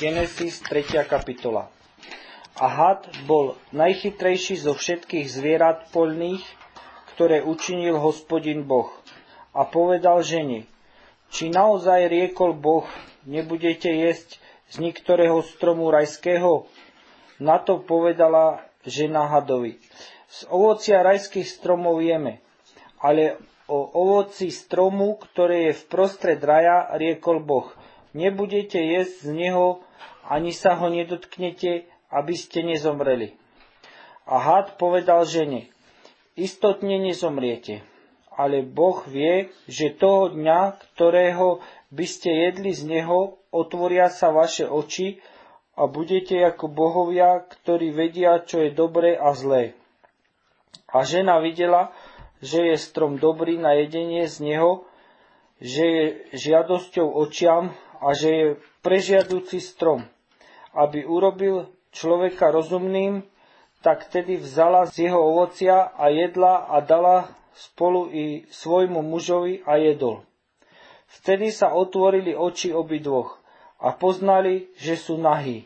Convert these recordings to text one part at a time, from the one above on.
Genesis 3. kapitola. A had bol najchytrejší zo všetkých zvierat poľných, ktoré učinil Hospodin Boh. A povedal žene, či naozaj riekol Boh, nebudete jesť z niektorého stromu rajského? Na to povedala žena hadovi, z ovocia rajských stromov jeme, ale o ovoci stromu, ktoré je v prostred raja, riekol Boh, nebudete jesť z neho, ani sa ho nedotknete, aby ste nezomreli. A had povedal žene, istotne nezomriete, ale Boh vie, že toho dňa, ktorého by ste jedli z neho, otvoria sa vaše oči a budete ako bohovia, ktorí vedia, čo je dobré a zlé. A žena videla, že je strom dobrý na jedenie z neho, že je žiadosťou očiam a že je prežiaducí strom, aby urobil človeka rozumným, tak tedy vzala z jeho ovocia a jedla a dala spolu i svojmu mužovi a jedol. Vtedy sa otvorili oči obidvoch a poznali, že sú nahí.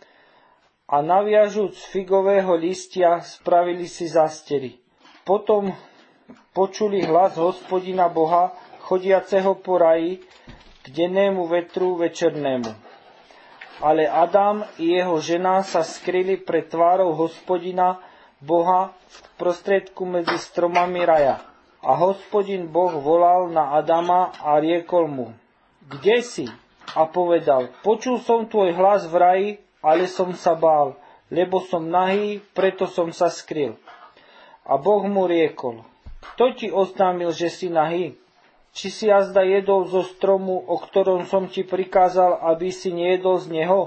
A naviažúc figového listia spravili si zástery. Potom počuli hlas Hospodina Boha, chodiaceho po raji, k dennému vetru večernému. Ale Adam i jeho žena sa skryli pred tvárou Hospodina Boha v prostriedku medzi stromami raja. A Hospodin Boh volal na Adama a riekol mu, kde si? A povedal, počul som tvoj hlas v raji, ale som sa bál, lebo som nahý, preto som sa skryl. A Boh mu riekol, kto ti oznámil, že si nahý? Či si jazda jedol zo stromu, o ktorom som ti prikázal, aby si nejedol z neho?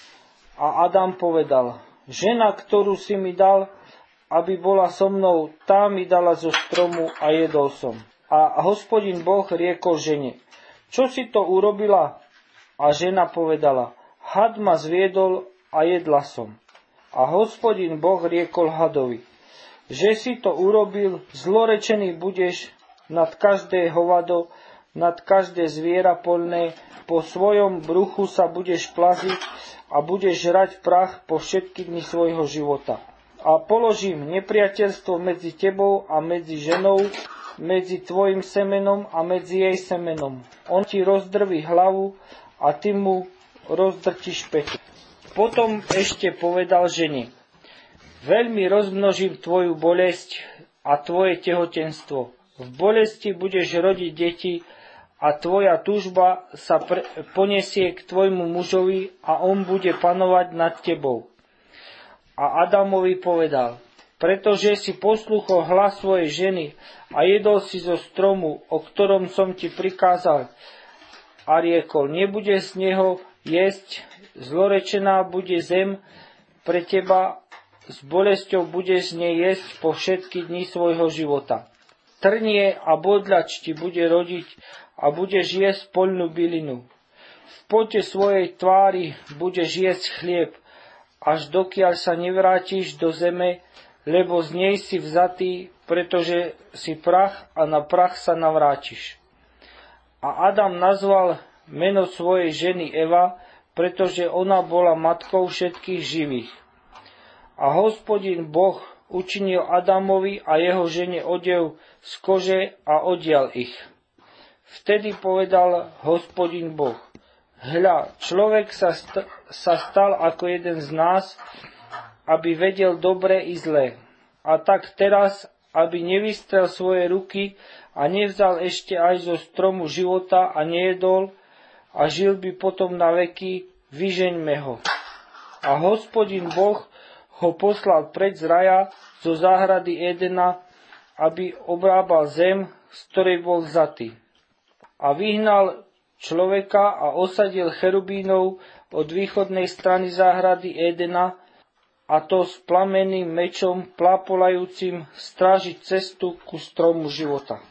A Adam povedal, žena, ktorú si mi dal, aby bola so mnou, tá mi dala zo stromu a jedol som. A Hospodin Boh riekol žene, čo si to urobila? A žena povedala, had ma zviedol a jedla som. A Hospodin Boh riekol hadovi, že si to urobil, zlorečený budeš nad každé hovado, nad každé zviera poľné, po svojom bruchu sa budeš plaziť a budeš žrať prach po všetky dni svojho života. A položím nepriateľstvo medzi tebou a medzi ženou, medzi tvojim semenom a medzi jej semenom. On ti rozdrví hlavu a ty mu rozdrtíš petu. Potom ešte povedal žene, veľmi rozmnožím tvoju bolesť a tvoje tehotenstvo. V bolesti budeš rodiť deti a tvoja túžba sa poniesie k tvojmu mužovi a on bude panovať nad tebou. A Adamovi povedal, pretože si poslúchol hlas svojej ženy a jedol si zo stromu, o ktorom som ti prikázal, a riekol, nebude z neho jesť, zlorečená bude zem pre teba, s bolesťou budeš z nej jesť po všetky dni svojho života. Trnie a bodľač ti bude rodiť a budeš jesť poľnú bylinu. V pote svojej tvári budeš jesť chlieb, až dokiaľ sa nevrátiš do zeme, lebo z nej si vzatý, pretože si prach a na prach sa navrátiš. A Adam nazval meno svojej ženy Eva, pretože ona bola matkou všetkých živých. A Hospodin Boh učinil Adamovi a jeho žene odev z kože a odial ich. Vtedy povedal Hospodin Boh, hľa, človek sa stal ako jeden z nás, aby vedel dobre i zlé. A tak teraz, aby nevystrel svoje ruky a nevzal ešte aj zo stromu života a nejedol a žil by potom na veky, vyžeňme ho. A Hospodin Boh ho poslal preč z raja, zo záhrady Edena, aby obrábal zem, z ktorej bol vzatý. A vyhnal človeka a osadil cherubínov od východnej strany záhrady Edena, a to s plamenným mečom plápolajúcim strážiť cestu ku stromu života.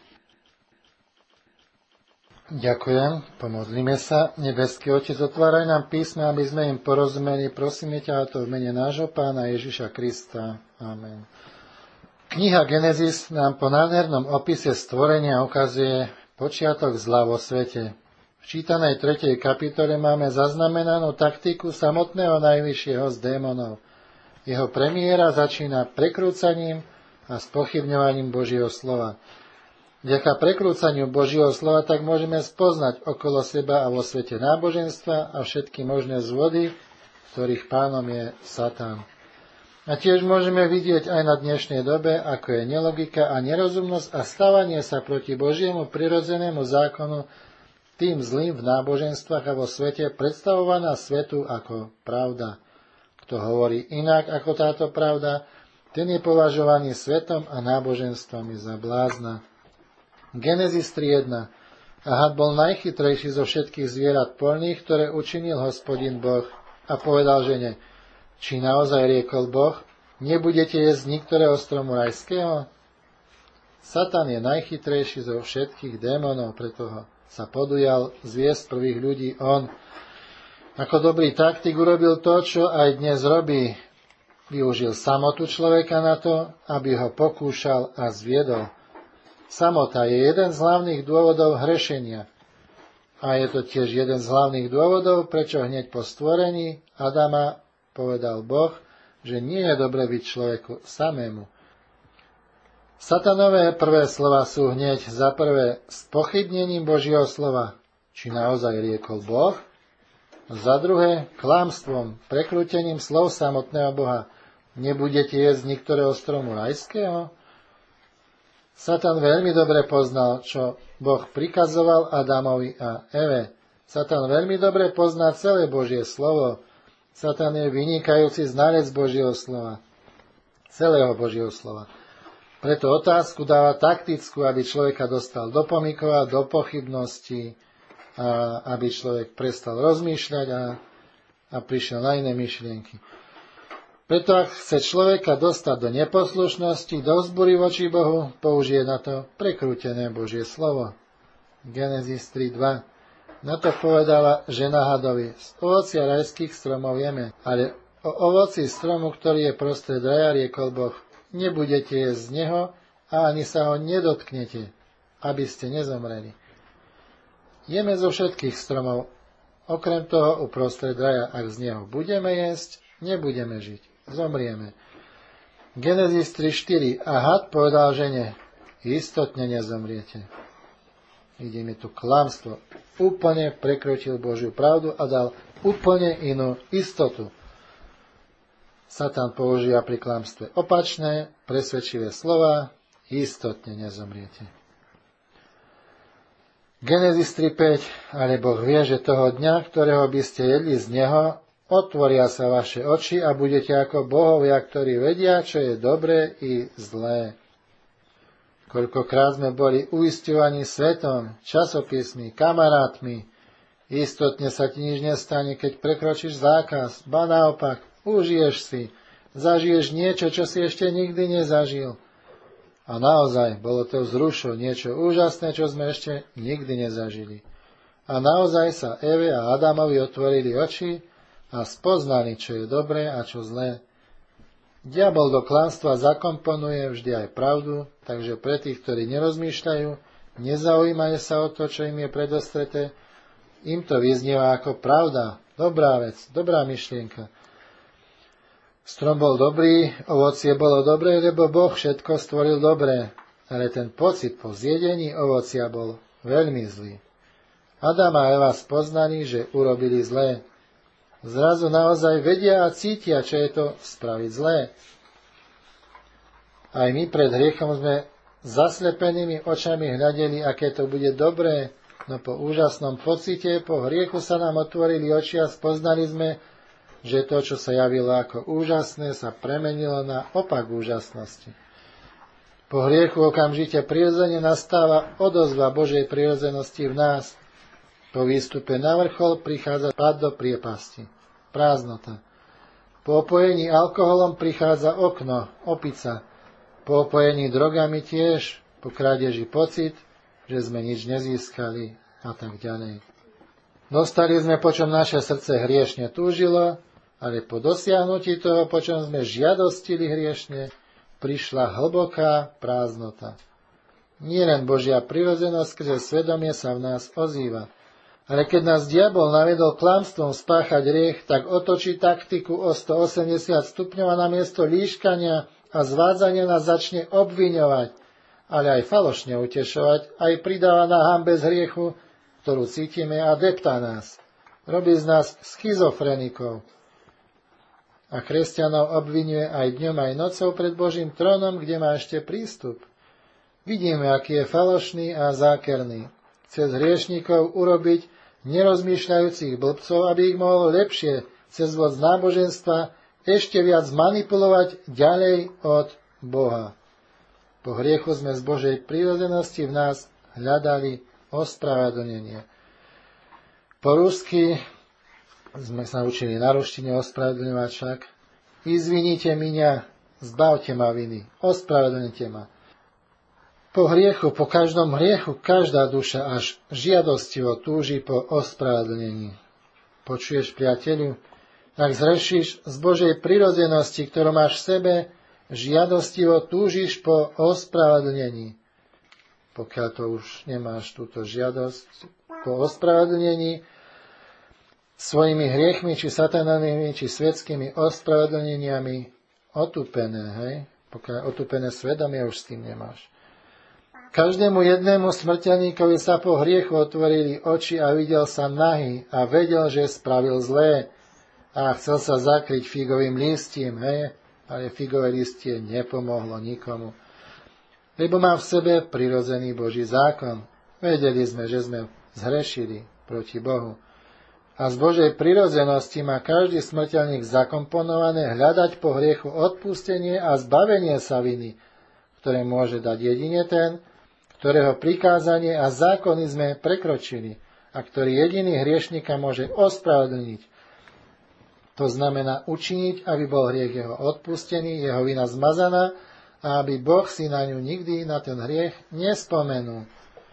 Ďakujem, pomodlíme sa. Nebeský Otec, otváraj nám písme, aby sme im porozumeli. Prosíme ťa, a to v mene nášho Pána Ježiša Krista. Amen. Kniha Genesis nám po nádhernom opise stvorenia ukazuje počiatok zla vo svete. V čítanej 3. kapitole máme zaznamenanú taktiku samotného najvyššieho z démonov. Jeho premiéra začína prekrúcaním a spochybňovaním Božieho slova. Vďaka prekrúcaniu Božieho slova tak môžeme spoznať okolo seba a vo svete náboženstva a všetky možné zvody, ktorých pánom je Satan. A tiež môžeme vidieť aj na dnešnej dobe, ako je nelogika a nerozumnosť a stavanie sa proti Božiemu prirodzenému zákonu tým zlým v náboženstvách a vo svete predstavovaná svetu ako pravda. Kto hovorí inak ako táto pravda, ten je považovaný svetom a náboženstvami za blázna. Genesis 3.1. A had bol najchytrejší zo všetkých zvierat poľných, ktoré učinil Hospodin Boh. A povedal žene, či naozaj riekol Boh, nebudete jesť niektorého stromu rajského? Satan je najchytrejší zo všetkých démonov, preto sa podujal zviesť prvých ľudí on. Ako dobrý taktik urobil to, čo aj dnes robí. Využil samotu človeka na to, aby ho pokúšal a zviedol. Samota je jeden z hlavných dôvodov hrešenia. A je to tiež jeden z hlavných dôvodov, prečo hneď po stvorení Adama povedal Boh, že nie je dobre byť človeku samému. Satanové prvé slova sú hneď za prvé spochybnením Božieho slova, či naozaj riekol Boh, za druhé klamstvom, prekrútením slov samotného Boha. Nebudete jesť niektorého stromu rajského? Satan veľmi dobre poznal, čo Boh prikazoval Adamovi a Eve. Satan veľmi dobre pozná celé Božie slovo. Satan je vynikajúci znalec Božieho slova. Celého Božieho slova. Preto otázku dáva taktickú, aby človeka dostal do pomykova, do pochybností, a aby človek prestal rozmýšľať a prišiel na iné myšlienky. Preto ak chce človeka dostať do neposlušnosti, do vzbury voči Bohu, použije na to prekrútené Božie slovo. Genesis 3.2. Na to povedala žena hadovi, z ovocia rajských stromov jeme, ale o ovoci stromu, ktorý je prostred raja, riekol Boh, nebudete jesť z neho a ani sa ho nedotknete, aby ste nezomreli. Jeme zo všetkých stromov, okrem toho uprostred raja, ak z neho budeme jesť, nebudeme žiť, zomrieme. Genesis 3.4. A had povedal žene, istotne nezomriete. Vidíme tu klamstvo. Úplne prekročil Božiu pravdu a dal úplne inú istotu. Satan používa pri klamstve opačné, presvedčivé slova, istotne nezomriete. Genesis 3.5. Ale Boh vie, že toho dňa, ktorého by ste jedli z neho, otvoria sa vaše oči a budete ako bohovia, ktorí vedia, čo je dobré i zlé. Koľkokrát sme boli uisťovaní svetom, časopismi, kamarátmi. Istotne sa ti nič nestane, keď prekročíš zákaz, ba naopak, užiješ si, zažiješ niečo, čo si ešte nikdy nezažil. A naozaj, bolo to vzrušo, niečo úžasné, čo sme ešte nikdy nezažili. A naozaj sa Eve a Adamovi otvorili oči a spoznali, čo je dobré a čo zlé. Diabol do klamstva zakomponuje vždy aj pravdu, takže pre tých, ktorí nerozmýšľajú, nezaujímajú sa o to, čo im je predostreté, im to vyznieva ako pravda, dobrá vec, dobrá myšlienka. Strom bol dobrý, ovocie bolo dobré, lebo Boh všetko stvoril dobré, ale ten pocit po zjedení ovocia bol veľmi zlý. Adam a Eva spoznali, že urobili zlé. Zrazu naozaj vedia a cítia, čo je to spraviť zlé. Aj my pred hriechom sme zaslepenými očami hľadeli, aké to bude dobré, no po úžasnom pocite, po hriechu sa nám otvorili oči a spoznali sme, že to, čo sa javilo ako úžasné, sa premenilo na opak úžasnosti. Po hriechu okamžite prirodzene nastáva odozva Božej prirodzenosti v nás. Po výstupe na vrchol prichádza pád do priepasti, prázdnota. Po opojení alkoholom prichádza okno, opica. Po opojení drogami tiež, po krádeži pocit, že sme nič nezískali a tak ďalej. Dostali sme, po čom naše srdce hriešne túžilo, ale po dosiahnutí toho, po čom sme žiadostili hriešne, prišla hlboká prázdnota. Nie len Božia prirodzenosť, skrze svedomie sa v nás ozýva, Ale keď nás diabol navedol klamstvom spáchať hriech, tak otočí taktiku o 180 stupňov a namiesto líškania a zvádzania nás začne obviňovať, ale aj falošne utešovať, aj pridáva na hanbe z hriechu, ktorú cítime, a deptá nás. Robí z nás schizofrenikov. A kresťanov obvinuje aj dňom, aj nocou pred Božím trónom, kde má ešte prístup. Vidíme, aký je falošný a zákerný. Chce z hriešnikov urobiť nerozmýšľajúcich blbcov, aby ich mohol lepšie cez voc náboženstva ešte viac manipulovať ďalej od Boha. Po hriechu sme z Božej prirodzenosti v nás hľadali ospravedlnenie. Po rusky sme sa učili na ruštine ospravedlňovať však. Izvinite miňa, zbavte ma viny, ospravedlňte ma. Po hriechu, po každom hriechu, každá duša až žiadostivo túži po ospravedlnení. Počuješ, priateľu? Ak zrešíš z Božej prirodzenosti, ktorú máš v sebe, žiadostivo túžiš po ospravedlnení. Pokiaľ to už nemáš túto žiadosť po ospravedlnení, svojimi hriechmi, či satanovými, či svetskými ospravedlneniami otúpené, hej? Pokiaľ otúpené svedomie už s tým nemáš. Každému jednému smrteľníkovi sa po hriechu otvorili oči a videl sa nahý a vedel, že spravil zlé a chcel sa zakryť figovým listím, hej? Ale figové listie nepomohlo nikomu. Lebo má v sebe prirodzený Boží zákon. Vedeli sme, že sme zhrešili proti Bohu. A z Božej prirodzenosti má každý smrteľník zakomponované hľadať po hriechu odpustenie a zbavenie sa viny, ktoré môže dať jedine ten, ktorého prikázanie a zákony sme prekročili a ktorý jediný hriešnika môže ospravedlniť. To znamená učiniť, aby bol hriech jeho odpustený, jeho vina zmazaná a aby Boh si na ňu nikdy, na ten hriech, nespomenul.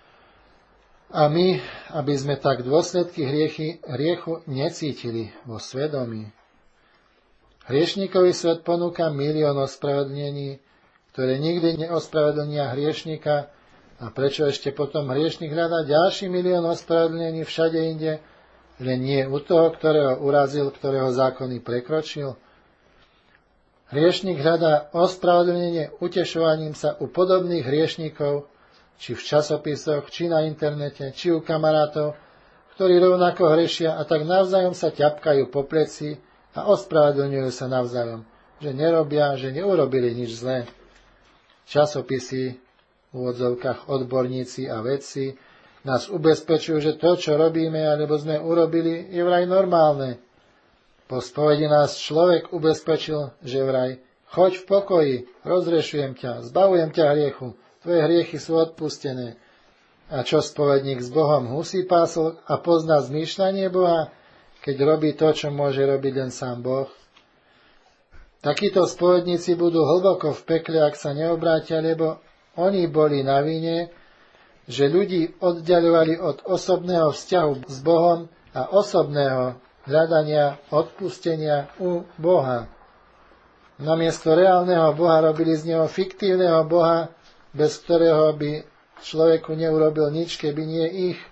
A my, aby sme tak dôsledky hriechu necítili vo svedomí. Hriešníkový svet ponúka milión ospravedlnení, ktoré nikdy neospravedlnia hriešnika, a prečo ešte potom hriešnik hľadá ďalší milión ospravedlnení všade inde, len nie u toho, ktorého urazil, ktorého zákony prekročil? Hriešnik hľadá ospravedlnenie utešovaním sa u podobných hriešnikov, či v časopisoch, či na internete, či u kamarátov, ktorí rovnako hrešia a tak navzájom sa ťapkajú po pleci a ospravedlňujú sa navzájom, že nerobia, že neurobili nič zlé. Časopisy, v úvodzovkách odborníci a vedci, nás ubezpečujú, že to, čo robíme, alebo sme urobili, je vraj normálne. Po spovedi nás človek ubezpečil, že vraj, choď v pokoji, rozrešujem ťa, zbavujem ťa hriechu, tvoje hriechy sú odpustené. A čo spovedník s Bohom husí pásol a pozná zmýšľanie Boha, keď robí to, čo môže robiť len sám Boh? Takíto spovedníci budú hlboko v pekle, ak sa neobrátia, lebo oni boli na vine, že ľudí oddiaľovali od osobného vzťahu s Bohom a osobného hľadania odpustenia u Boha. Namiesto reálneho Boha robili z neho fiktívneho Boha, bez ktorého by človeku neurobil nič, keby nie ich.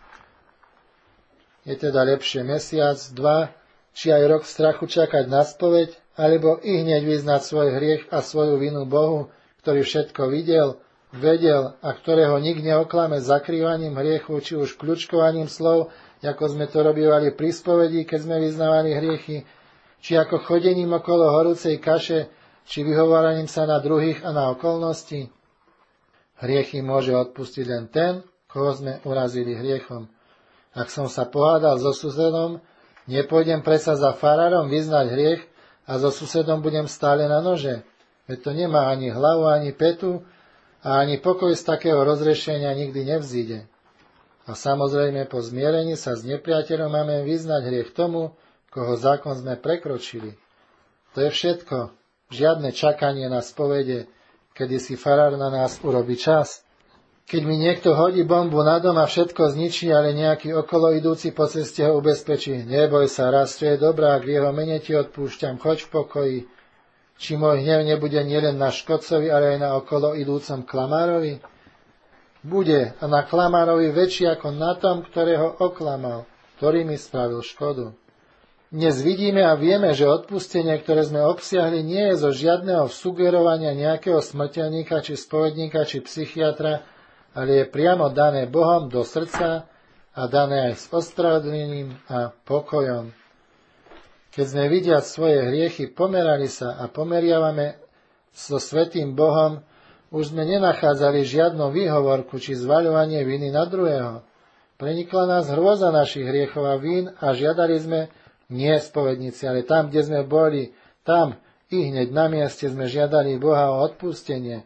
Je teda lepšie mesiac, 2, či aj rok v strachu čakať na spoveď, alebo i hneď vyznať svoj hriech a svoju vinu Bohu, ktorý všetko videl, vedel a ktorého nik neoklame zakrývaním hriechu, či už kľučkovaním slov, ako sme to robívali pri spovedi, keď sme vyznávali hriechy, či ako chodením okolo horúcej kaše, či vyhováraním sa na druhých a na okolnosti. Hriechy môže odpustiť len ten, koho sme urazili hriechom. Ak som sa pohádal so susedom, nepôjdem predsa za farárom vyznať hriech a so susedom budem stále na nože. Veď to nemá ani hlavu, ani petu, a ani pokoj z takého rozrešenia nikdy nevzíde. A samozrejme po zmierení sa s nepriateľom máme vyznať hriech tomu, koho zákon sme prekročili. To je všetko. Žiadne čakanie na spovede, kedy si farár na nás urobí čas. Keď mi niekto hodí bombu na dom a všetko zničí, ale nejaký okolo idúci po ceste ho ubezpečí. Neboj sa, raz to je dobrák, v jeho mene ti odpúšťam, choď v pokoji. Či môj hnev nebude nielen na škodcovi, ale aj na okolo idúcom klamárovi? Bude a na klamárovi väčší ako na tom, ktorého oklamal. ktorý mi spravil škodu. Dnes vidíme a vieme, že odpustenie, ktoré sme obsiahli, nie je zo žiadneho sugerovania nejakého smrteľníka, či spovedníka, či psychiatra, ale je priamo dané Bohom do srdca a dané aj s ospravedlnením a pokojom. Keď sme vidiac svoje hriechy pomerali sa a pomeriavame so svätým Bohom, už sme nenachádzali žiadnu výhovorku či zvaľovanie viny na druhého. Prenikla nás hrôza našich hriechov a vín a žiadali sme, nie spovedníci, ale tam, kde sme boli, tam i hneď na mieste sme žiadali Boha o odpustenie.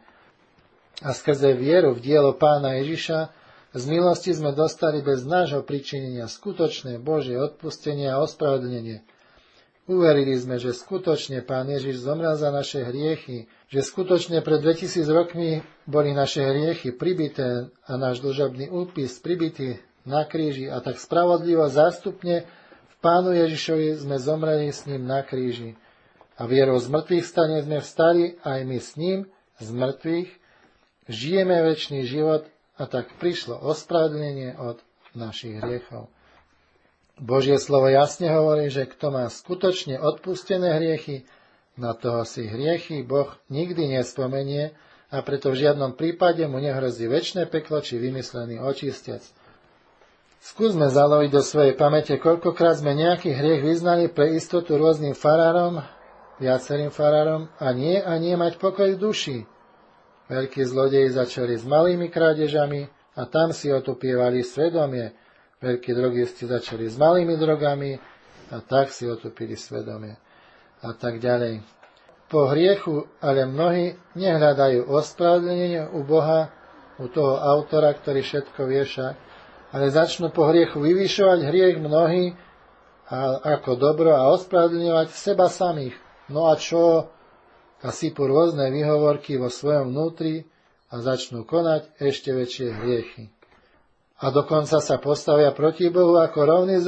A skrze vieru v dielo Pána Ježiša z milosti sme dostali bez nášho pričinenia skutočné Božie odpustenie a ospravedlnenie. Uverili sme, že skutočne Pán Ježiš zomrel za naše hriechy, že skutočne pred 2000 rokmi boli naše hriechy pribité a náš dlžobný úpis pribitý na kríži a tak spravodlivo zástupne v Pánu Ježišovi sme zomreli s ním na kríži. A vierou z mŕtvych stane sme vstali aj my s ním z mŕtvych, žijeme večný život a tak prišlo ospravedlnenie od našich hriechov. Božie slovo jasne hovorí, že kto má skutočne odpustené hriechy, na toho si hriechy Boh nikdy nespomenie a preto v žiadnom prípade mu nehrozí večné peklo či vymyslený očistec. Skúsme zaloviť do svojej pamäte, koľkokrát sme nejaký hriech vyznali pre istotu rôznym farárom, viacerým farárom a nie mať pokoj v duši. Veľkí zlodeji začali s malými krádežami a tam si otupievali svedomie. Veľkí drogisti začali s malými drogami a tak si otupili svedomie. A tak ďalej. Po hriechu ale mnohí nehľadajú ospravedlnenie u Boha, u toho autora, ktorý všetko vie však, ale začnú po hriechu vyvyšovať hriech mnohí ako dobro a ospravedlňovať seba samých. No a čo? A sypú rôzne výhovorky vo svojom vnútri a začnú konať ešte väčšie hriechy. A dokonca sa postavia proti Bohu ako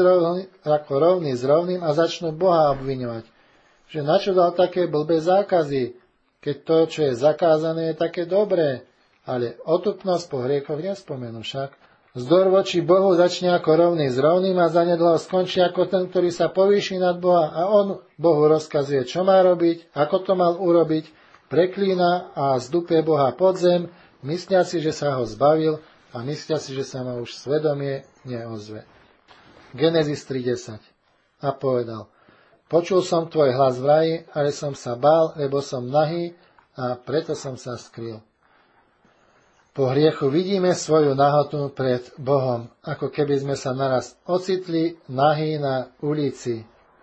rovný s rovným a začnú Boha obviňovať. Že načo dal také blbé zákazy, keď to, čo je zakázané, je také dobré, ale otupnosť po hriechoch nespomenú však. Vzdor voči Bohu začne ako rovný s rovným a zanedlho skončí ako ten, ktorý sa povýši nad Boha a on Bohu rozkazuje, čo má robiť, ako to mal urobiť, preklína a zdupie Boha pod zem, myslia si, že sa ho zbavil a myslia si, že sa ma už svedomie neozve. Genesis 3.10 a povedal, počul som tvoj hlas v raji, ale som sa bál, lebo som nahý a preto som sa skryl. Po hriechu vidíme svoju nahotu pred Bohom, ako keby sme sa naraz ocitli nahý na ulici.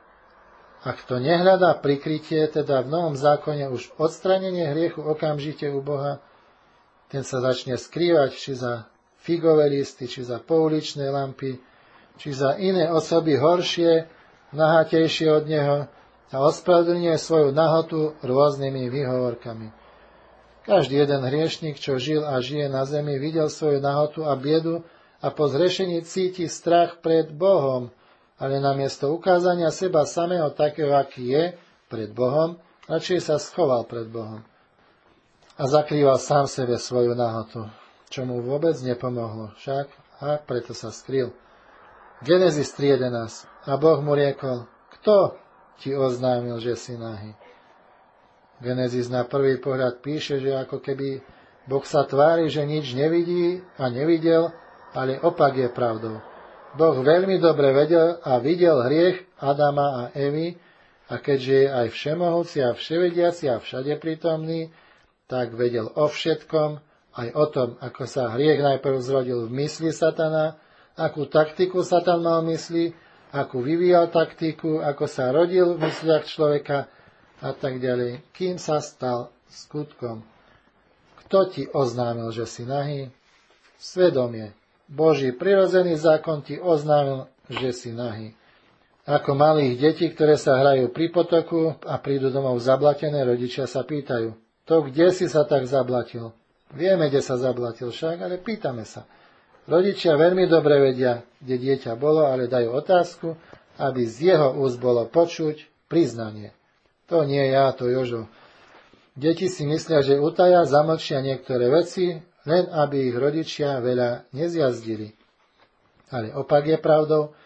Ak to nehľadá prikrytie, teda v Novom zákone už odstranenie hriechu okamžite u Boha, ten sa začne skrývať či za figové listy, či za pouličné lampy, či za iné osoby horšie, nahatejšie od neho a ospravedlňuje svoju nahotu rôznymi výhovorkami. Každý jeden hriešnik, čo žil a žije na zemi, videl svoju nahotu a biedu a po zhrešení cíti strach pred Bohom, ale namiesto ukázania seba samého takého, aký je pred Bohom, radšej sa schoval pred Bohom a zakrýval sám sebe svoju nahotu, čo mu vôbec nepomohlo, však a preto sa skryl. Genesis 3.11 a Boh mu riekol, kto ti oznámil, že si nahý? Genesis na prvý pohľad píše, že ako keby Boh sa tvári, že nič nevidí a nevidel, ale opak je pravdou. Boh veľmi dobre vedel a videl hriech Adama a Evy a keďže je aj všemohúci a vševediaci a všade prítomný, tak vedel o všetkom, aj o tom, ako sa hriech najprv zrodil v mysli satana, akú taktiku satan mal mysli, akú vyvíjal taktiku, ako sa rodil v mysliach človeka, a tak ďalej, kým sa stal skutkom. Kto ti oznámil, že si nahý? Svedomie. Boží prirodzený zákon ti oznámil, že si nahý. Ako malých detí, ktoré sa hrajú pri potoku a prídu domov zablatené, rodičia sa pýtajú, to kde si sa tak zablatil? Vieme, kde sa zablatil však, ale pýtame sa. Rodičia veľmi dobre vedia, kde dieťa bolo, ale dajú otázku, aby z jeho úst bolo počuť priznanie. To nie ja, to Jožo. Deti si myslia, že utaja, zamlčia niektoré veci, len aby ich rodičia veľa nezjazdili. Ale opak je pravdou. V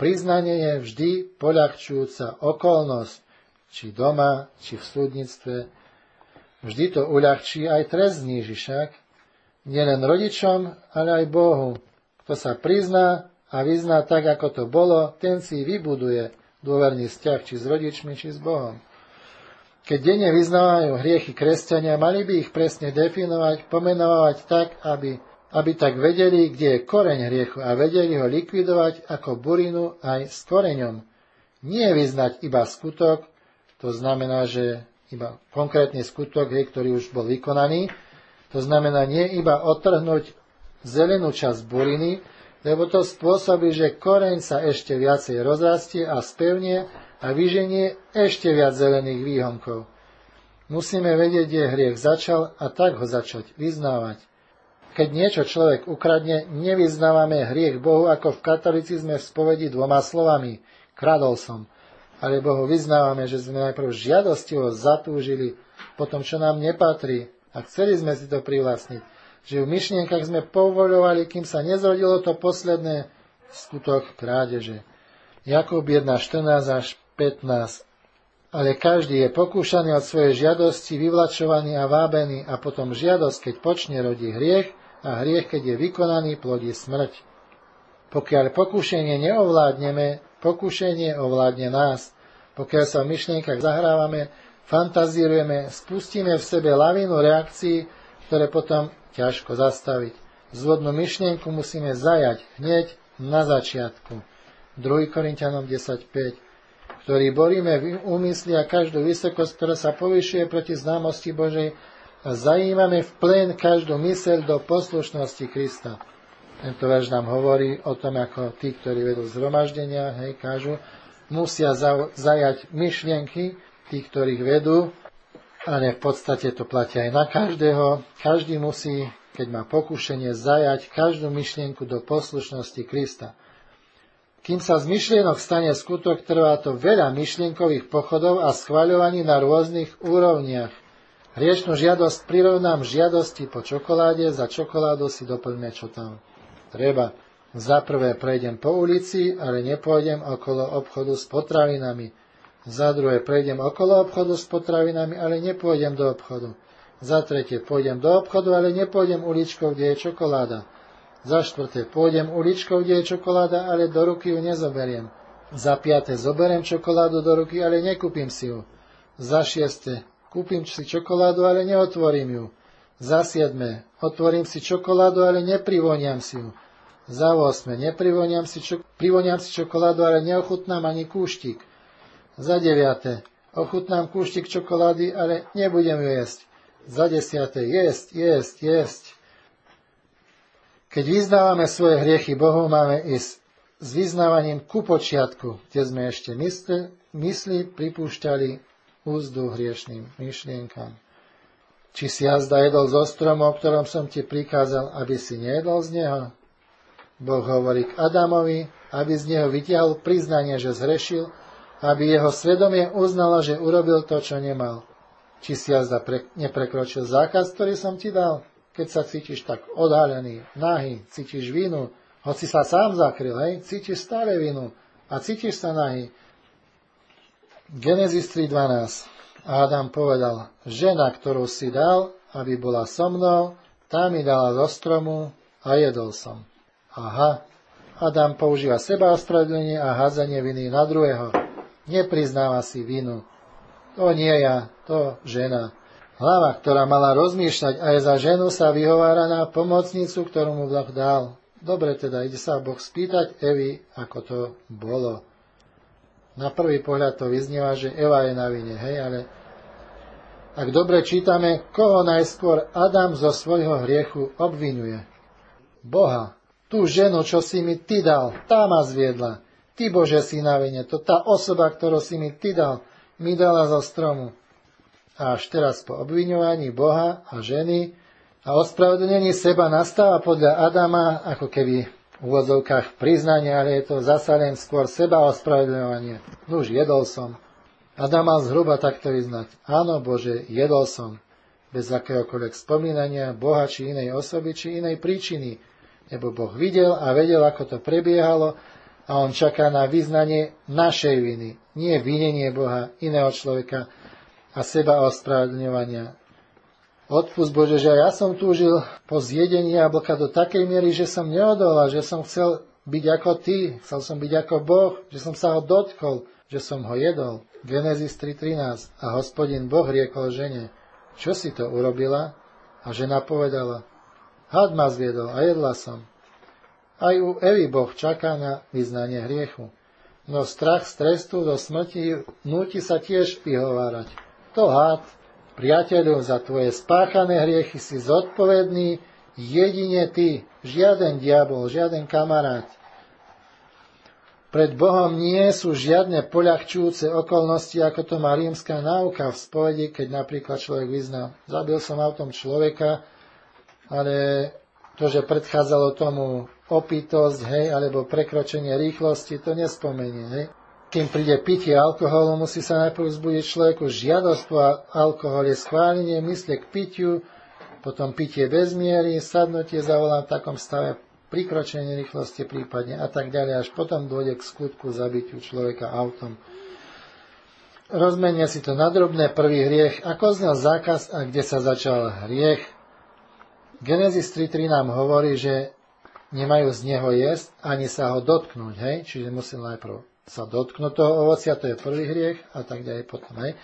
priznanie je vždy poľahčujúca okolnosť, či doma, či v súdnictve. Vždy to uľahčí, aj trest zníži však. Nielen rodičom, ale aj Bohu. Kto sa prizná a vyzná tak, ako to bolo, ten si vybuduje dôverný vzťah či s rodičmi, či s Bohom. Keď denne vyznávajú hriechy kresťania, mali by ich presne definovať, pomenovať tak, aby tak vedeli, kde je koreň hriechu a vedeli ho likvidovať ako burinu aj s koreňom. Nie vyznať iba skutok, to znamená, že iba konkrétny skutok, ktorý už bol vykonaný, to znamená nie iba odtrhnúť zelenú časť buriny, lebo to spôsobí, že koreň sa ešte viacej rozrastie a spevnie a vyženie ešte viac zelených výhomkov. Musíme vedieť, kde hriech začal a tak ho začať vyznávať. Keď niečo človek ukradne, nevyznávame hriech Bohu ako v katolicizme v spovedi dvoma slovami. Kradol som. Ale Bohu vyznávame, že sme najprv žiadostivo zatúžili po tom, čo nám nepatrí a chceli sme si to privlastniť. Že v myšlienkach sme povoľovali, kým sa nezrodilo to posledné, skutok krádeže. Jakub 1:14 až 15. Ale každý je pokúšaný od svojej žiadosti, vyvlačovaný a vábený a potom žiadosť, keď počne, rodí hriech a hriech, keď je vykonaný, plodí smrť. Pokiaľ pokúšanie neovládneme, pokúšanie ovládne nás. Pokiaľ sa v myšlienkach zahrávame, fantazírujeme, spustíme v sebe lavínu reakcií, ktoré potom ťažko zastaviť. Zvodnú myšlienku musíme zajať hneď na začiatku. 2. Korinťanom 10:5, ktorý boríme v úmysli a každú vysokosť, ktorá sa povyšuje proti známosti Božej a zajímame v plén každú myseľ do poslušnosti Krista. Tento verš nám hovorí o tom, ako tí, ktorí vedú zhromaždenia, kážu, musia zajať myšlienky tých, ktorých vedú, ale v podstate to platia aj na každého. Každý musí, keď má pokušenie, zajať každú myšlienku do poslušnosti Krista. Kým sa z myšlienok stane skutok, trvá to veľa myšlienkových pochodov a schvaľovaní na rôznych úrovniach. Hriešnú žiadosť prirovnám žiadosti po čokoláde, za čokoládu si doplňme, čo tam treba. Za prvé prejdem po ulici, ale nepôjdem okolo obchodu s potravinami. Za druhé prejdem okolo obchodu s potravinami, ale nepôjdem do obchodu. Za tretie pôjdem do obchodu, ale nepôjdem uličkou, kde je čokoláda. Za štvrté pôjdem uličkou, kde je čokoláda, ale do ruky ju nezoberiem. Za piate zoberiem čokoládu do ruky, ale nekúpim si ju. Za šieste kúpim si čokoládu, ale neotvorím ju. Za siedme otvorím si čokoládu, ale neprivoniam si ju. Za 8 privoniam si čokoládu, ale neochutnám ani kúštik. Za 9 ochutnám kúštik čokolády, ale nebudem ju jesť. Za 10 jesť. Keď vyznávame svoje hriechy Bohu, máme ísť s vyznávaním ku počiatku, kde sme ešte mysli pripúšťali úzdu hriešným myšlienkam. Či si jazda jedol zo stromu, o ktorom som ti prikázal, aby si nejedol z neho? Boh hovorí k Adamovi, aby z neho vytiahol priznanie, že zhrešil, aby jeho svedomie uznalo, že urobil to, čo nemal. Či si jazda neprekročil zákaz, ktorý som ti dal? Keď sa cítiš tak odhalený, nahý, cítiš vinu, hoci sa sám zakryl, cítiš stále vinu a cítiš sa nahý. Genesis 3:12. Adam povedal, žena, ktorú si dal, aby bola so mnou, tá mi dala zo stromu a jedol som. Aha, Adam používa sebaospravedlnenie a hádzanie viny na druhého. Nepriznáva si vinu. To nie ja, to žena. Hlava, ktorá mala rozmýšľať aj za ženu, sa vyhovára na pomocnicu, ktorú mu Boh dal. Dobre teda, ide sa Boh spýtať Evy, ako to bolo. Na prvý pohľad to vyznieva, že Eva je na vine, ale ak dobre čítame, koho najskôr Adam zo svojho hriechu obvinuje? Boha. Tú ženu, čo si mi ty dal, tá ma zviedla. Ty, Bože, si na vine. To tá osoba, ktorú si mi ty dal, mi dala zo stromu. A až teraz po obviňovaní Boha a ženy a ospravedlnení seba nastáva podľa Adama ako keby v úvodzovkách priznanie, ale je to zasa len skôr seba ospravedlňovanie. Nuž, jedol som. Adam mal zhruba takto vyznať. Áno, Bože, jedol som. Bez akéhokoľvek spomínania Boha či inej osoby či inej príčiny. Lebo Boh videl a vedel, ako to prebiehalo A on čaká na vyznanie našej viny, nie vinenie Boha, iného človeka a seba ospravedlňovania. Odpusť Bože, že ja som túžil po zjedení jablka do takej miery, že som neodolal, že som chcel byť ako Ty, chcel som byť ako Boh, že som sa ho dotkol, že som ho jedol. Genesis 3.13. A Hospodin Boh riekol žene, čo si to urobila? A žena povedala, had ma zviedol a jedla som. Aj u Evy Boh čaká na vyznanie hriechu. No strach z trestu do smrti núti sa tiež vyhovárať. To had, priateľu, za tvoje spáchané hriechy si zodpovedný jedine ty, žiaden diabol, žiaden kamarát. Pred Bohom nie sú žiadne poľahčujúce okolnosti, ako to má rímska náuka v spovedi, keď napríklad človek vyzná, zabil som autom človeka, ale to, že predchádzalo tomu opitosť, hej, alebo prekročenie rýchlosti, to nespomenie, hej. Kým príde pitie alkoholu, musí sa najprv vzbudiť človeku žiadosť po alkohole, schválenie mysle k pitiu, potom pitie bez miery, sadnutie za volant v takom stave, prikročenie rýchlosti prípadne a tak ďalej, až potom dôjde k skutku zabitiu človeka autom. Rozmenia si to na drobné, prvý hriech, ako znel zákaz a kde sa začal hriech. Genesis 3.3 nám hovorí, že nemajú z neho jesť, ani sa ho dotknúť, hej? Čiže musí najprv sa dotknúť toho ovocia, to je prvý hriech, a tak ďalej potom, hej?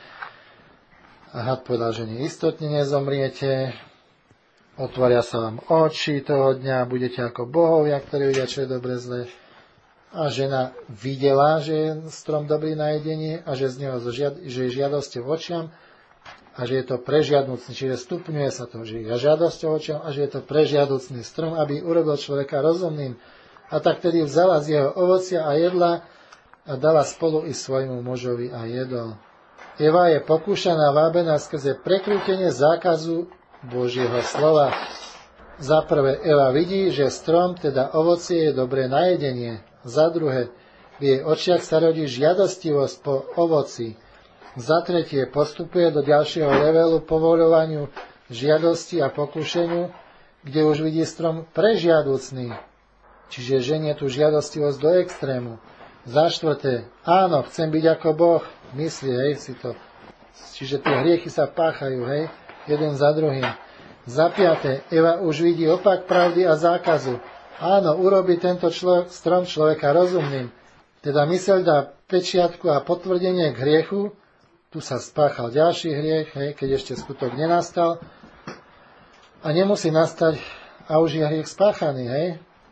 A had povedal, že neistotne nezomriete, otvoria sa vám oči toho dňa, budete ako bohovia, ktorí vidia, čo je dobre, zlé. A žena videla, že je strom dobrý na jedenie a že z neho že je žiadosťou očiam, a že je to prežiaducný, čiže stupňuje sa to, že je žiadosťou očiam a že je to prežiaducný strom, aby urobil človeka rozumným. A tak tedy vzala z jeho ovocia a jedla a dala spolu i svojmu mužovi a jedol. Eva je pokúšaná, vábená skrze prekrútenie zákazu Božieho slova. Za prvé, Eva vidí, že strom, teda ovocie, je dobré na jedenie. Za druhé, v jej očiach sa rodí žiadostivosť po ovoci. Za tretie, postupuje do ďalšieho levelu povoľovaniu žiadosti a pokušeniu, kde už vidí strom prežiaducný, čiže ženie tú žiadostivosť do extrému. Za štvrté, áno, chcem byť ako Boh, myslí, hej, si to. Čiže tie hriechy sa páchajú, hej, jeden za druhým. Za piaté, Eva už vidí opak pravdy a zákazu. Áno, urobí tento strom človeka rozumným. Teda myseľ dá pečiatku a potvrdenie k hriechu. Tu sa spáchal ďalší hriech, hej, keď ešte skutok nenastal. A nemusí nastať, a už je hriech spáchaný, hej.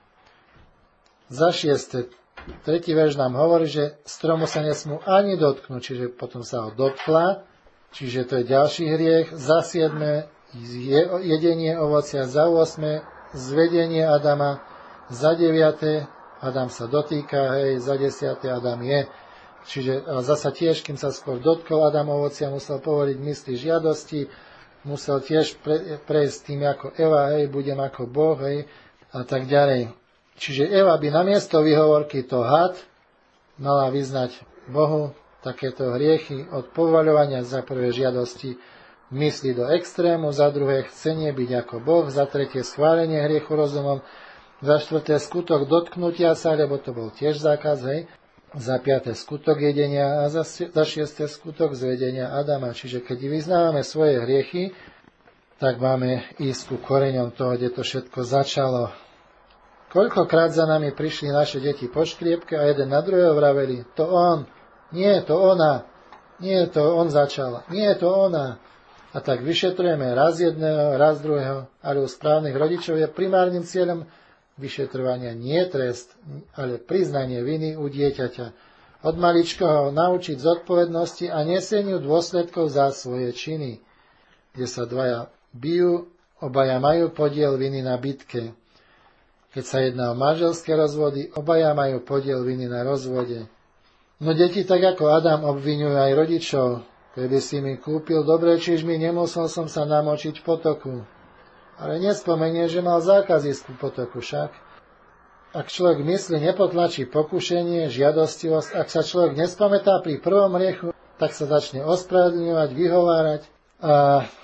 Za šieste, tretí verš nám hovorí, že stromu sa nesmú ani dotknúť, čiže potom sa ho dotkla, čiže to je ďalší hriech. Za siedme, jedenie ovocia. Za 8, zvedenie Adama. Za 9, Adam sa dotýka, hej, za 10, Adam je. Čiže zasa tiež, kým sa skôr dotkol Adam ovocia, musel povoliť mysli žiadosti, musel tiež prejsť tým ako Eva, hej, budem ako Boh, hej, a tak ďalej. Čiže Eva by namiesto výhovorky to had mala vyznať Bohu takéto hriechy od povaľovania za prvé žiadosti mysli do extrému, za druhé chcenie byť ako Boh, za tretie schválenie hriechu rozumom, za štvrté skutok dotknutia sa, lebo to bol tiež zákaz, hej, za 5. skutok jedenia a za 6. skutok zvedenia Adama. Čiže keď vyznávame svoje hriechy, tak máme ísť ku koreňom toho, kde to všetko začalo. Koľkokrát za nami prišli naše deti po škriepke a jeden na druhého vraveli, to on, nie, to ona, nie, to on začal, nie, to ona. A tak vyšetrujeme raz jedného, raz druhého, ale u správnych rodičov je primárnym cieľom vyšetrovania nie trest, ale priznanie viny u dieťaťa. Od malička ho naučiť zodpovednosti a neseniu dôsledkov za svoje činy. Kde sa dvaja bijú, obaja majú podiel viny na bitke. Keď sa jedná o manželské rozvody, obaja majú podiel viny na rozvode. No deti tak ako Adam obviňujú aj rodičov. Keby si mi kúpil dobré čižmy, nemusel som sa namočiť v potoku. Ale nespomenie, že mal zákaz ísť ku potoku však. Ak človek mysli nepotlačí pokušenie, žiadostivosť, ak sa človek nespamätá pri prvom hriechu, tak sa začne ospravedlňovať, vyhovárať a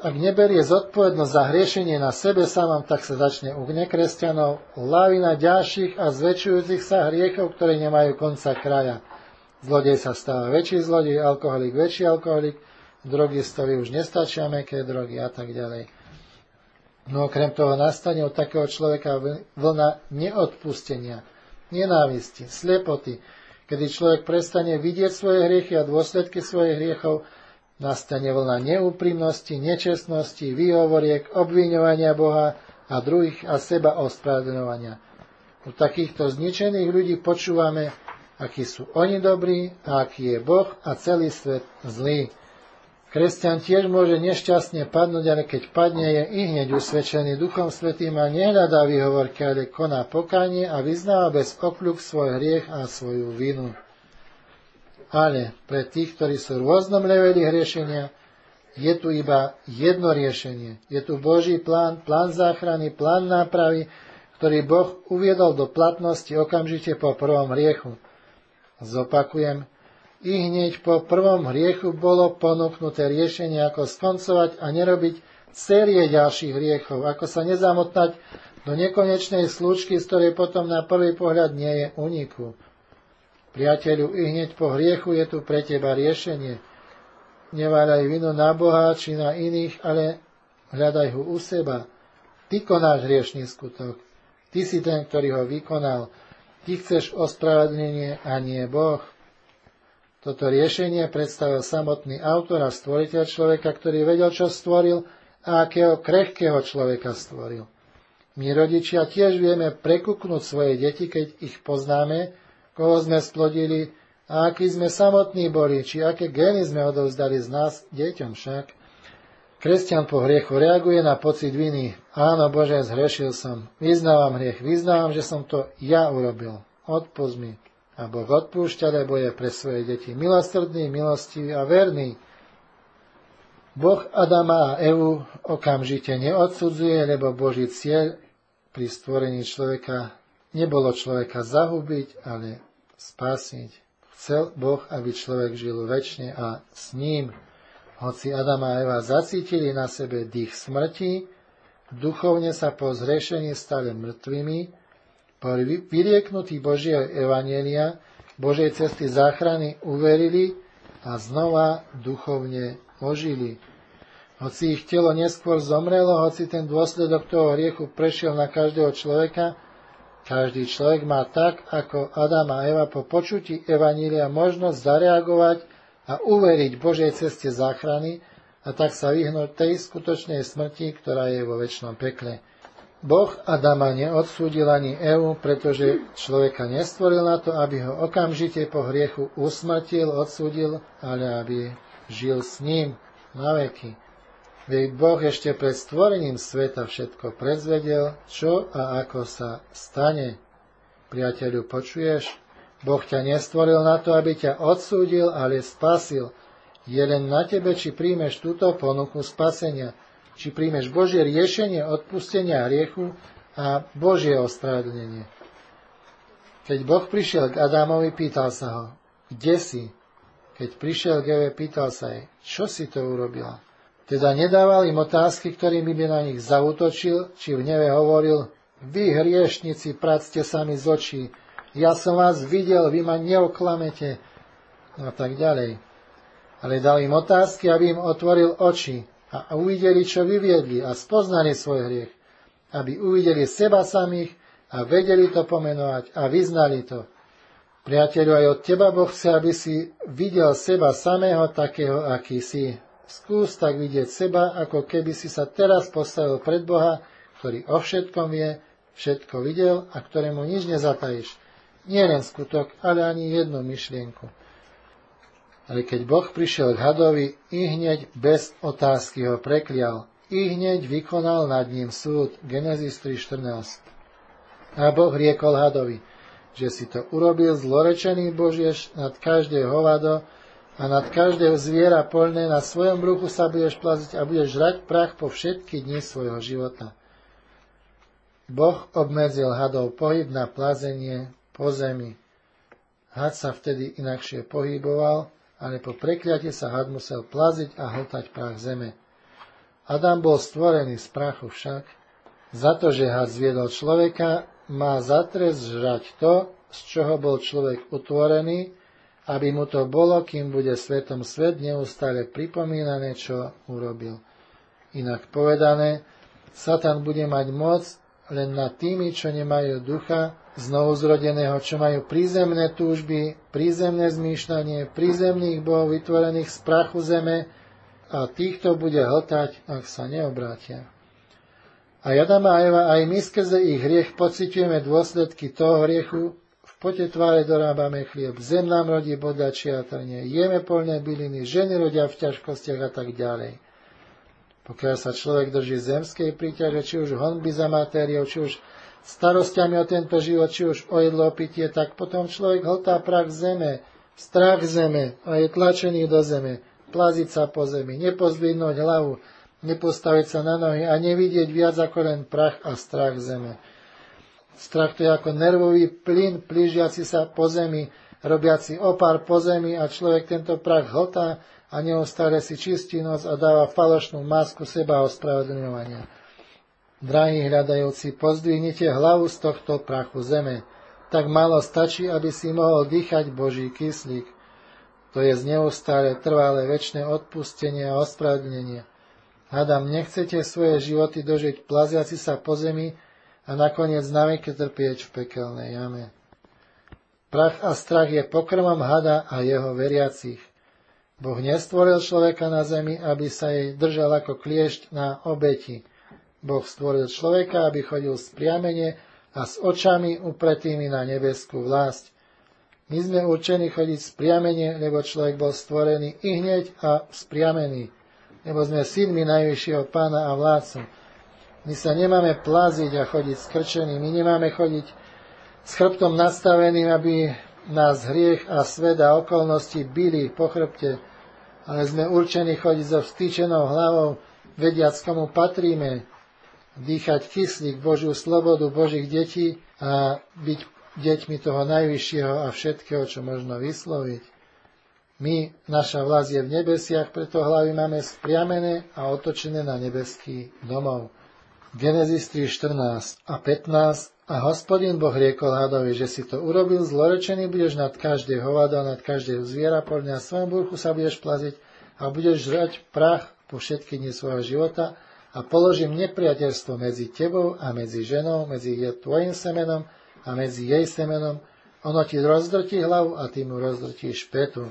ak neberie zodpovednosť za hriešenie na sebe samom, tak sa začne u nekresťanov lavina ďalších a zväčšujúcich sa hriechov, ktoré nemajú konca kraja. Zlodej sa stáva väčší zlodej, alkoholik väčší alkoholik, drogistovi už nestačia mäkké drogy a tak ďalej. No okrem toho nastane od takého človeka vlna neodpustenia, nenávisti, slepoty, kedy človek prestane vidieť svoje hriechy a dôsledky svojich hriechov. Nastane vlna neúprimnosti, nečestnosti, výhovoriek, obviňovania Boha a druhých a seba ospravedlňovania. U takýchto zničených ľudí počúvame, akí sú oni dobrí a aký je Boh a celý svet zlý. Kresťan tiež môže nešťastne padnúť, ale keď padne, je ihneď usvedčený Duchom Svätým a nehľadá výhovorky, ale koná pokánie a vyznáva bez okľuk svoj hriech a svoju vinu. Ale pre tých, ktorí sú v rôznom leveli hriešenia, je tu iba jedno riešenie. Je tu Boží plán, plán záchrany, plán nápravy, ktorý Boh uviedol do platnosti okamžite po prvom hriechu. Zopakujem, i hneď po prvom hriechu bolo ponúknuté riešenie, ako skoncovať a nerobiť série ďalších hriechov, ako sa nezamotnať do nekonečnej slúčky, z ktorej potom na prvý pohľad nie je úniku. Priateľu, i hneď po hriechu je tu pre teba riešenie. Neváľaj vinu na Boha či na iných, ale hľadaj ho u seba. Ty konáš hriešný skutok. Ty si ten, ktorý ho vykonal. Ty chceš ospravedlnenie a nie Boh. Toto riešenie predstavil samotný autor a stvoriteľ človeka, ktorý vedel, čo stvoril a akého krehkého človeka stvoril. My rodičia tiež vieme prekuknúť svoje deti, keď ich poznáme, koho sme splodili a akí sme samotní boli, či aké gény sme odovzdali z nás deťom však. Kresťan po hriechu reaguje na pocit viny. Áno, Bože, zhrešil som. Vyznávam hriech, vyznávam, že som to ja urobil. Odpusť mi. A Boh odpúšťa, lebo je pre svoje deti milosrdný, milostivý a verný. Boh Adama a Evu okamžite neodsudzuje, lebo Boží cieľ pri stvorení človeka nebolo človeka zahubiť, ale spasiť. Chcel Boh, aby človek žil večne a s ním. Hoci Adam a Eva zacítili na sebe dých smrti, duchovne sa po zhrešení stali mŕtvými, po vyrieknutí Božieho evanjelia, Božej cesty záchrany uverili a znova duchovne ožili. Hoci ich telo neskôr zomrelo, hoci ten dôsledok toho hriechu prešiel na každého človeka, každý človek má tak, ako Adam a Eva po počutí evanjelia možnosť zareagovať a uveriť Božej ceste záchrany a tak sa vyhnúť tej skutočnej smrti, ktorá je vo večnom pekle. Boh Adama neodsúdil ani Evu, pretože človeka nestvoril na to, aby ho okamžite po hriechu usmrtil, odsúdil, ale aby žil s ním na veky. Veď Boh ešte pred stvorením sveta všetko predzvedel, čo a ako sa stane. Priateľu, počuješ? Boh ťa nestvoril na to, aby ťa odsúdil, ale spasil. Je len na tebe, či príjmeš túto ponuku spasenia, či príjmeš Božie riešenie odpustenia hriechu a Božie ospravedlnenie. Keď Boh prišiel k Adámovi, pýtal sa ho, kde si? Keď prišiel k Eve, pýtal sa jej, čo si to urobila? Teda nedával im otázky, ktorými by na nich zaútočil, či v hneve hovoril, vy hriešnici, practe sa mi z očí, ja som vás videl, vy ma neoklamete, a tak ďalej. Ale dal im otázky, aby im otvoril oči a uvideli, čo vyviedli a spoznali svoj hriech, aby uvideli seba samých a vedeli to pomenovať a vyznali to. Priateľu, aj od teba Boh chce, aby si videl seba samého takého, aký si. Skús tak vidieť seba, ako keby si sa teraz postavil pred Boha, ktorý o všetkom vie, všetko videl a ktorému nič nezatajíš. Nie len skutok, ale ani jednu myšlienku. Ale keď Boh prišiel k hadovi, i hneď bez otázky ho preklial. I hneď vykonal nad ním súd. Genesis 3.14. A Boh riekol hadovi, že si to urobil zlorečený Božieš nad každé hovado, a nad každé zviera poľné na svojom bruchu sa budeš plaziť a budeš žrať prach po všetky dni svojho života. Boh obmedzil hadov pohyb na plazenie po zemi. Had sa vtedy inakšie pohyboval, ale po prekliate sa had musel plaziť a hltať prach zeme. Adam bol stvorený z prachu však. Za to, že had zviedol človeka, má za trest žrať to, z čoho bol človek utvorený, aby mu to bolo, kým bude svetom svet, neustále pripomínané, čo urobil. Inak povedané, Satan bude mať moc len nad tými, čo nemajú ducha znovuzrodeného, čo majú prízemné túžby, prízemné zmýšľanie, prízemných bohov vytvorených z prachu zeme, a týchto bude hltať, ak sa neobrátia. A Adam a Eva, aj my skrze ich hriech pociťujeme dôsledky toho hriechu, v pote tváre dorábame chlieb, zem nám rodí bodačie a trnie, jeme poľné byliny, ženy rodia v ťažkostiach a tak ďalej. Pokiaľ sa človek drží zemskej príťaže, či už honby za matériou, či už starostiami o tento život, či už o jedlo, pitie, tak potom človek hltá prach zeme, strach zeme a je tlačený do zeme. Plaziť sa po zemi, nepozdvihnúť hlavu, nepostaviť sa na nohy a nevidieť viac ako len prach a strach zeme. Strach to je ako nervový plyn, plížiaci sa po zemi, robiaci opár po zemi a človek tento prach hltá a neustále si čistí nos a dáva falošnú masku seba ospravedlňovania. Drahí hľadajúci, pozdvihnite hlavu z tohto prachu zeme. Tak málo stačí, aby si mohol dýchať Boží kyslík. To je neustále trvalé večné odpustenie a ospravedlnenie. Hádam, nechcete svoje životy dožiť plaziaci sa po zemi a nakoniec naveky trpieť v pekelnej jame. Prach a strach je pokrmom hada a jeho veriacich. Boh nestvoril človeka na zemi, aby sa jej držal ako kliešť na obeti. Boh stvoril človeka, aby chodil spriamene a s očami upretými na nebeskú vlásť. My sme určení chodiť spriamene, lebo človek bol stvorený ihneď a spriamený, lebo sme synmi najvyššieho pána a vládcu. My sa nemáme plaziť a chodiť skrčení, my nemáme chodiť s chrbtom nastaveným, aby nás hriech a svet a okolnosti bili po chrbte, ale sme určení chodiť so vstýčenou hlavou, vediac komu patríme, dýchať kyslík, Božiu slobodu, Božích detí a byť deťmi toho najvyššieho a všetkého, čo možno vysloviť. My, naša vlast je v nebesiach, preto hlavy máme spriamené a otočené na nebeský domov. Genesis 3:14 a 15. A Hospodin Boh riekol hadovi, že si to urobil, zlorečený budeš nad každé hovado, nad každé zviera poľné, a svojom búrchu sa budeš plaziť a budeš žrať prach po všetky dni svojho života a položím nepriateľstvo medzi tebou a medzi ženou, medzi tvojim semenom a medzi jej semenom, ono ti rozdrtí hlavu a ty mu rozdrtíš petu.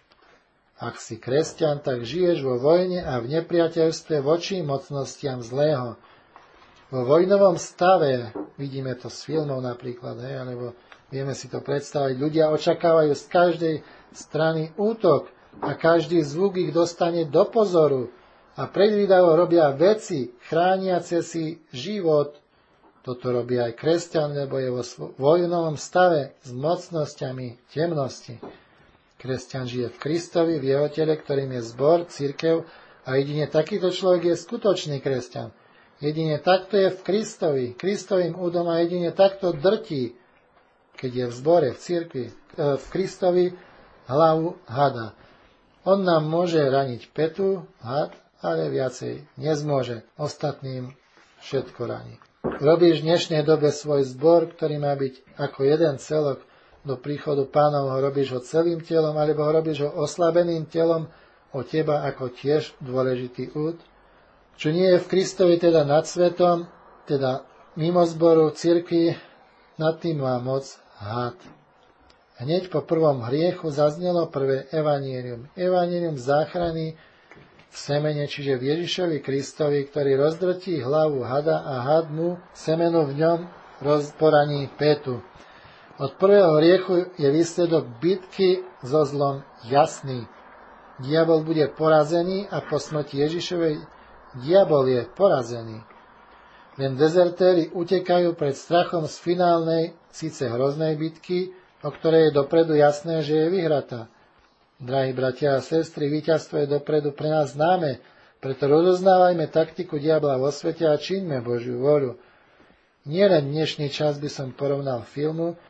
Ak si kresťan, tak žiješ vo vojne a v nepriateľstve voči mocnostiam zlého. Vo vojnovom stave, vidíme to z filmov napríklad, alebo vieme si to predstaviť, ľudia očakávajú z každej strany útok a každý zvuk ich dostane do pozoru a predvídavo robia veci, chrániace si život. Toto robí aj kresťan, lebo je vo vojnovom stave s mocnosťami temnosti. Kresťan žije v Kristovi, v jeho tele, ktorým je zbor, cirkev, a jedine takýto človek je skutočný kresťan. Jedine takto je v Kristovi, Kristovým údom, a jedine takto drtí, keď je v zbore, v cirkvi, v Kristovi, hlavu hada. On nám môže raniť petu, had, ale viacej nezmôže. Ostatným všetko raní. Robíš v dnešnej dobe svoj zbor, ktorý má byť ako jeden celok do príchodu Pánov, ho robíš ho celým telom, alebo ho robíš ho oslabeným telom o teba ako tiež dôležitý úd, čo nie je v Kristovi, teda nad svetom, teda mimo zboru, cirkvi, nad tým má moc had. Hneď po prvom hriechu zaznelo prvé evanjelium. Evanjelium záchrany v semene, čiže v Ježišovi Kristovi, ktorý rozdrtí hlavu hada a had mu semeno v ňom poraní petu. Od prvého hriechu je výsledok bitky so zlom jasný. Diabol bude porazený a po smrti Ježišovej diabol je porazený. Len dezertéri utekajú pred strachom z finálnej, síce hroznej bitky, o ktorej je dopredu jasné, že je vyhratá. Drahí bratia a sestry, víťazstvo je dopredu pre nás známe, preto rozoznávajme taktiku diabla vo svete a čiňme Božiu vôľu. Nielen dnešný čas by som porovnal filmu,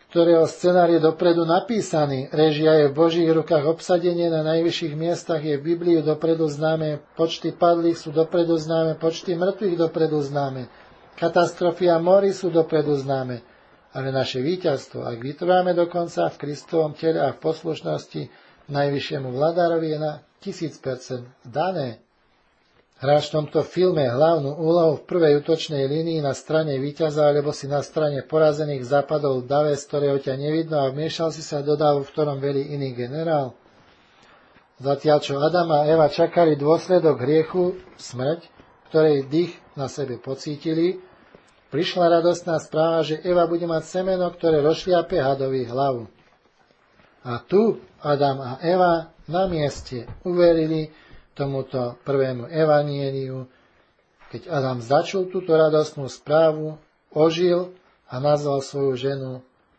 ktorého scenár je dopredu napísaný. Réžia je v Božích rukách, obsadenie na najvyšších miestach je v Biblii dopredu známe, počty padlých sú dopredu známe, počty mŕtvych dopredu známe, katastrofy a mory sú dopredu známe. Ale naše víťazstvo, ak vytrváme dokonca v Kristovom tele a v poslušnosti najvyššiemu vladárovi, je na 1000% dané. Hráč v tomto filme hlavnú úlohu v prvej útočnej línii na strane víťaza, alebo si na strane porazených zapadol v dave, z ktorého ťa nevidno a vmiešal si sa do davu, v ktorom velí iný generál. Zatiaľ, čo Adam a Eva čakali dôsledok hriechu, smrť, ktorej dých na sebe pocítili, prišla radostná správa, že Eva bude mať semeno, ktoré rozšliape hadovi hlavu. A tu Adam a Eva na mieste uverili tomuto prvému evanjeliu. Keď Adam začul túto radostnú správu, ožil a nazval svoju ženu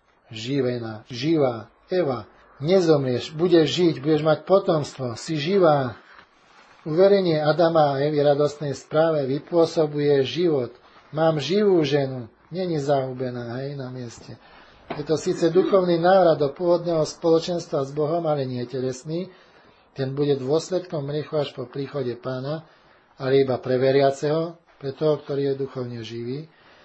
živá. Eva, nezomrieš, budeš žiť, budeš mať potomstvo, si živá. Uverenie Adama a Evy radostnej správe vypôsobuje život. Mám živú ženu, není zahubená, hej, na mieste. Je to síce duchovný návrat do pôvodného spoločenstva s Bohom, ale nie telesný. Ten bude dôsledkom hriechu až po príchode Pána, ale iba pre veriaceho, pre toho, ktorý je duchovne živý.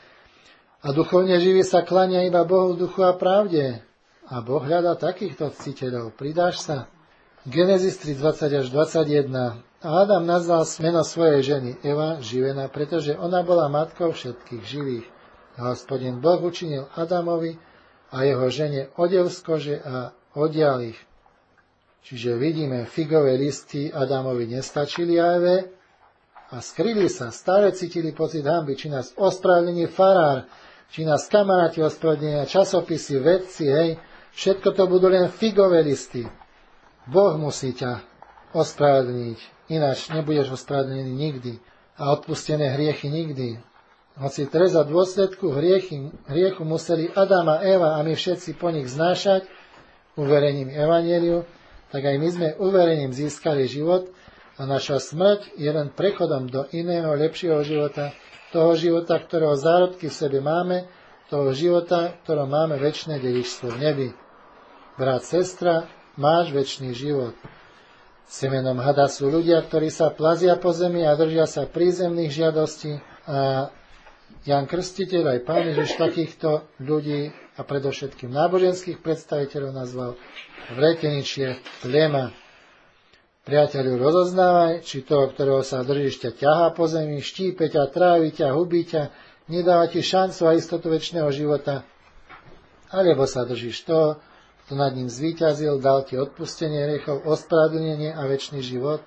A duchovne živý sa klania iba Bohu v duchu a pravde. A Boh hľadá takýchto ctiteľov. Pridáš sa? Genesis 3, 20 až 21. A Adam nazval meno svojej ženy Eva živená, pretože ona bola matkou všetkých živých. A Hospodin Boh učinil Adamovi a jeho žene odev z kože a odial ich. Čiže vidíme, figové listy Adamovi nestačili a Eve a skryli sa, stále cítili pocit hanby, či nás ospravedlní farár, či nás kamaráti ospravedlnia, časopisy, vedci, hej, všetko to budú len figové listy. Boh musí ťa ospravedlniť, ináč nebudeš ospravedlnený nikdy a odpustené hriechy nikdy. Hoci trest za dôsledku hriechu museli Adam a Eva a my všetci po nich znášať uverením evanjeliu, tak aj my sme uverením získali život a naša smrť je len prechodom do iného, lepšieho života, toho života, ktorého zárodky v sebe máme, toho života, ktorom máme večné dedičstvo v nebi. Brat, sestra, máš večný život. Semenom hada sú ľudia, ktorí sa plazia po zemi a držia sa prízemných žiadostí a Ján Krstiteľ aj Pán Ježiš takýchto ľudí a predovšetkým náboženských predstaviteľov nazval vreteničie plema. Priateľu, rozoznávaj, či toho, ktorého sa držíš, ťa ťahá po zemi, štípe ťa, trávi ťa, hubí ťa, nedáva ti šancu a istotu večného života, alebo sa držíš toho, kto nad ním zvíťazil, dal ti odpustenie hriechov, ospravedlnenie a večný život.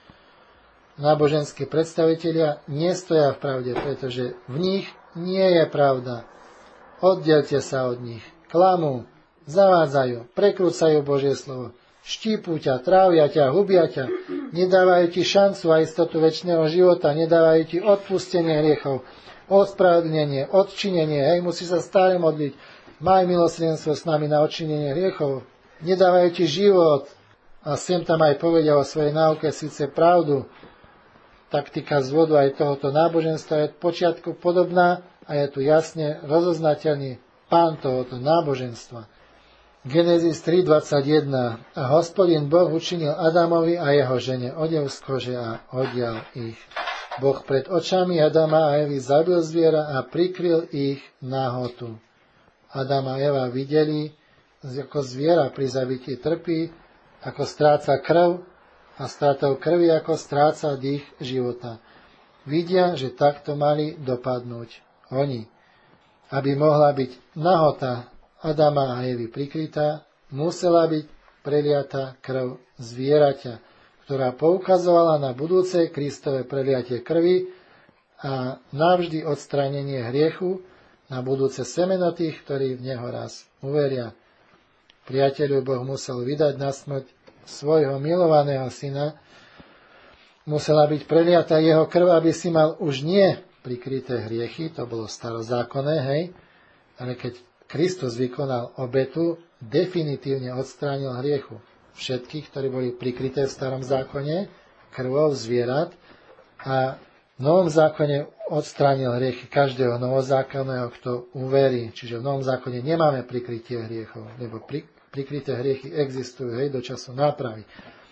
Náboženskí predstavitelia nestoja v pravde, pretože v nich nie je pravda. Oddelte sa od nich, klamú, zavádzajú, prekrúcajú Božie slovo, štípu ťa, trávia ťa, hubia ťa, nedávajú ti šancu a istotu večného života, nedávajú ti odpustenie hriechov, ospravedlnenie, odčinenie, hej, musí sa stále modliť, maj milosrdenstvo s nami na odčinenie hriechov, nedávajú ti život a sem tam aj povedia o svojej náuke síce pravdu. Taktika zvodu aj tohoto náboženstva je od počiatku podobná a je tu jasne rozoznateľný pán tohoto náboženstva. Genesis 3.21. A Hospodin Boh učinil Adamovi a jeho žene odev z kože a odial ich. Boh pred očami Adama a Evy zabil zviera a prikryl ich nahotu. Adam a Eva videli, ako zviera pri zabití trpí, ako stráca krv a stratou krvi, ako stráca dých života. Vidia, že takto mali dopadnúť oni. Aby mohla byť nahota Adama a Evy prikrytá, musela byť preliata krv zvieraťa, ktorá poukazovala na budúce Kristové preliatie krvi a navždy odstránenie hriechu, na budúce semeno tých, ktorí v neho raz uveria. Priateľu, Boh musel vydať na smrť svojho milovaného syna, musela byť preliata jeho krv, aby si mal už nie prikryté hriechy, to bolo starozákonné, hej, ale keď Kristus vykonal obetu, definitívne odstránil hriechu všetkých, ktorí boli prikryté v starom zákone krvou zvierat a V Novom zákone odstránil hriechy každého novozákonného, kto uverí. Čiže v Novom zákone nemáme prikrytie hriechov, lebo prikryté hriechy existujú, do času nápravy.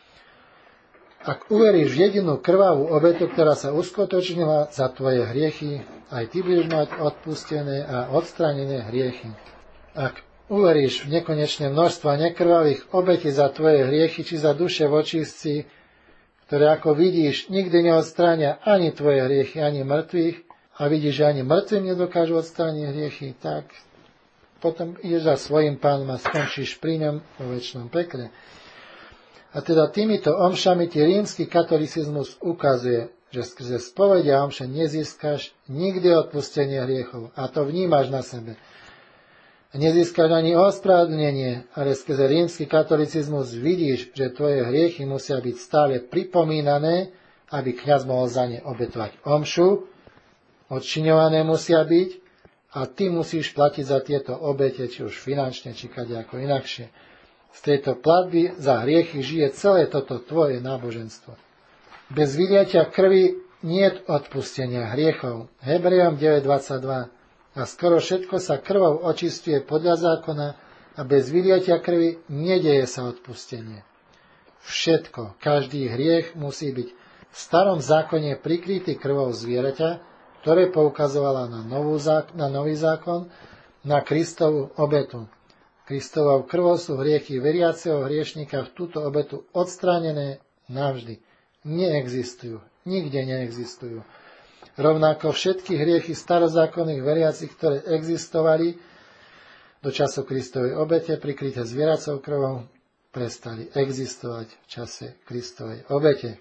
Ak uveríš v jedinú krvavú obetu, ktorá sa uskutočnila za tvoje hriechy, aj ty budeš mať odpustené a odstránené hriechy. Ak uveríš v nekonečné množstva nekrvavých obetí za tvoje hriechy, či za duše vočistci, ktoré, ako vidíš, nikdy neodstránia ani tvoje hriechy, ani mŕtvych, a vidíš, že ani mŕtvým nedokážu odstrániť hriechy, tak potom ideš za svojím pánom a skončíš pri ňom vo večnom pekle. A teda týmito omšami ti rímsky katolicizmus ukazuje, že skrze spovedia omše nezískaš nikdy odpustenie hriechov. A to vnímaš na sebe. Nezískaš ani ospravedlnenie, ale skrze rímsky katolicizmus vidíš, že tvoje hriechy musia byť stále pripomínané, aby kňaz mohol za ne obetovať omšu, odčiňované musia byť a ty musíš platiť za tieto obete, či už finančne, či kadejako inakšie. Z tejto platby za hriechy žije celé toto tvoje náboženstvo. Bez vyliatia krvi niet odpustenia hriechov. Hebrejom 9.22. A skoro všetko sa krvou očistuje podľa zákona a bez vyliatia krvi nedeje sa odpustenie. Všetko, každý hriech musí byť v starom zákone prikrytý krvou zvieraťa, ktoré poukazovala na nový zákon, na Kristovu obetu. Kristovou krvou sú hriechy veriaceho hriešnika v túto obetu odstránené navždy. Neexistujú, nikde neexistujú. Rovnako všetky hriechy starozákonných veriacich, ktoré existovali do času Kristovej obete, prikryté zvieracou krvou, prestali existovať v čase Kristovej obete.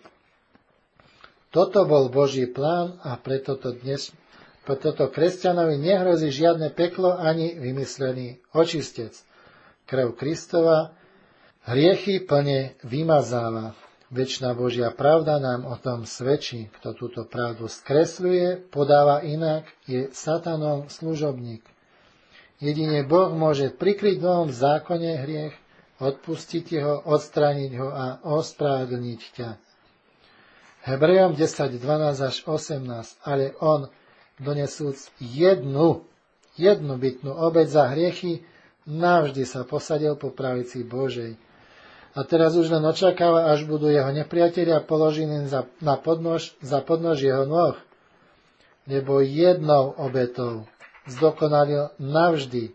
Toto bol Boží plán a preto kresťanovi nehrozí žiadne peklo ani vymyslený očistec. Krv Kristova hriechy plne vymazáva. Večná Božia pravda nám o tom svedčí. Kto túto pravdu skresľuje, podáva inak, je satanov služobník. Jedine Boh môže prikryť v Novom zákone hriech, odpustiť ho, odstrániť ho a ospravedlniť ťa. Hebrejom 10.12 až 18. Ale on, donesúc jednu bytnú obeť za hriechy, navždy sa posadil po pravici Božej. A teraz už len očakáva, až budú jeho nepriatelia položení za podnož jeho nôh. Lebo jednou obetou zdokonalil navždy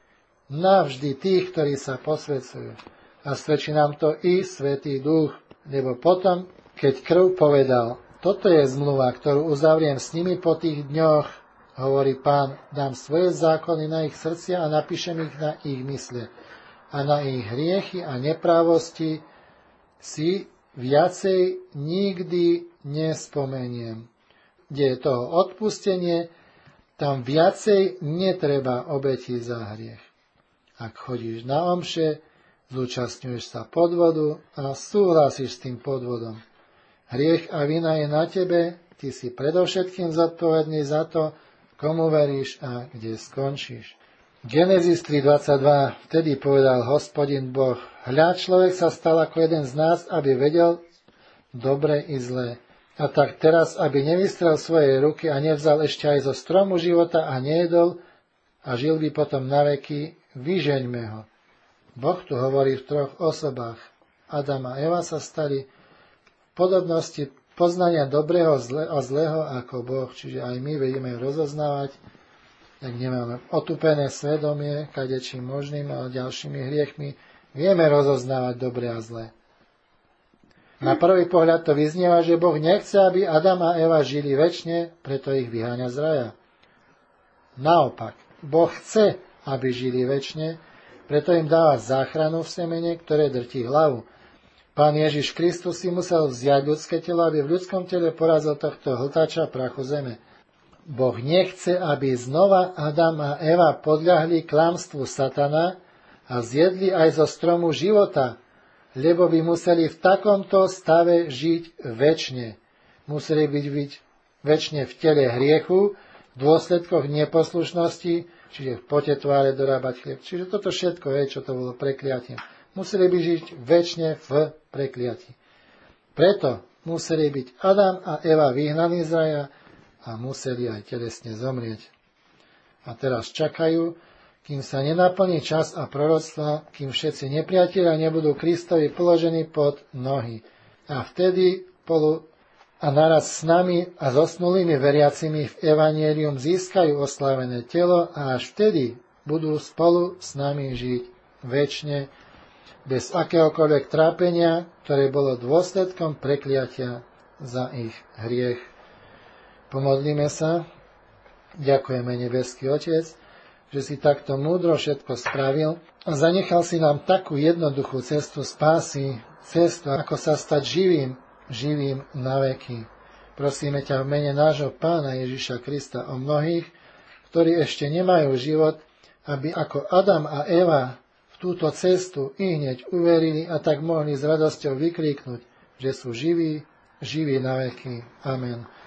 tých, ktorí sa posväcujú. A svedčí nám to i Svätý Duch, lebo potom, keď krv povedal, toto je zmluva, ktorú uzavriem s nimi po tých dňoch, hovorí Pán, dám svoje zákony na ich srdcia a napíšem ich na ich mysle. A na ich hriechy a neprávosti si viacej nikdy nespomeniem. Kde je toho odpustenie, tam viacej netreba obeti za hriech. Ak chodíš na omše, zúčastňuješ sa podvodu a súhlasíš s tým podvodom. Hriech a vina je na tebe, ty si predovšetkým zodpovedný za to, komu veríš a kde skončíš. Genesis 3.22. Vtedy povedal Hospodin Boh, hľa, človek sa stal ako jeden z nás, aby vedel dobre i zlé. A tak teraz, aby nevystrel svoje ruky a nevzal ešte aj zo stromu života a nejedol a žil by potom na veky, vyžeňme ho. Boh tu hovorí v troch osobách. Adam a Eva sa stali v podobnosti poznania dobrého a zlého ako Boh, čiže aj my vedieme rozoznávať, ak nemáme otupené svedomie, kadečím možným a ďalšími hriechmi, vieme rozoznávať dobré a zlé. Na prvý pohľad to vyznieva, že Boh nechce, aby Adam a Eva žili večne, preto ich vyháňa z raja. Naopak, Boh chce, aby žili večne, preto im dáva záchranu v semene, ktoré drtí hlavu. Pán Ježiš Kristus si musel vziať ľudské telo, aby v ľudskom tele porazil tohto hltača prachu zeme. Boh nechce, aby znova Adam a Eva podľahli klamstvu satana a zjedli aj zo stromu života, lebo by museli v takomto stave žiť večne. Museli byť večne v tele hriechu, v dôsledkoch neposlušnosti, čiže v pote tváre dorábať chlieb. Čiže toto všetko je, čo to bolo prekliatím. Museli by žiť večne v prekliatí. Preto museli byť Adam a Eva vyhnaní z raja, a museli aj telesne zomrieť. A teraz čakajú, kým sa nenaplní čas a proroctva, kým všetci nepriatelia nebudú Kristovi položení pod nohy. A vtedy a naraz s nami a zosnulými veriacimi v Evangelium získajú oslávené telo a až vtedy budú spolu s nami žiť večne, bez akéhokoľvek trápenia, ktoré bolo dôsledkom prekliatia za ich hriech. Pomodlíme sa. Ďakujeme, nebeský Otec, že si takto múdro všetko spravil a zanechal si nám takú jednoduchú cestu spásy, cestu, ako sa stať živým na veky. Prosíme ťa v mene nášho Pána Ježiša Krista o mnohých, ktorí ešte nemajú život, aby ako Adam a Eva v túto cestu ihneď uverili a tak mohli s radosťou vykríknuť, že sú živí na veky. Amen.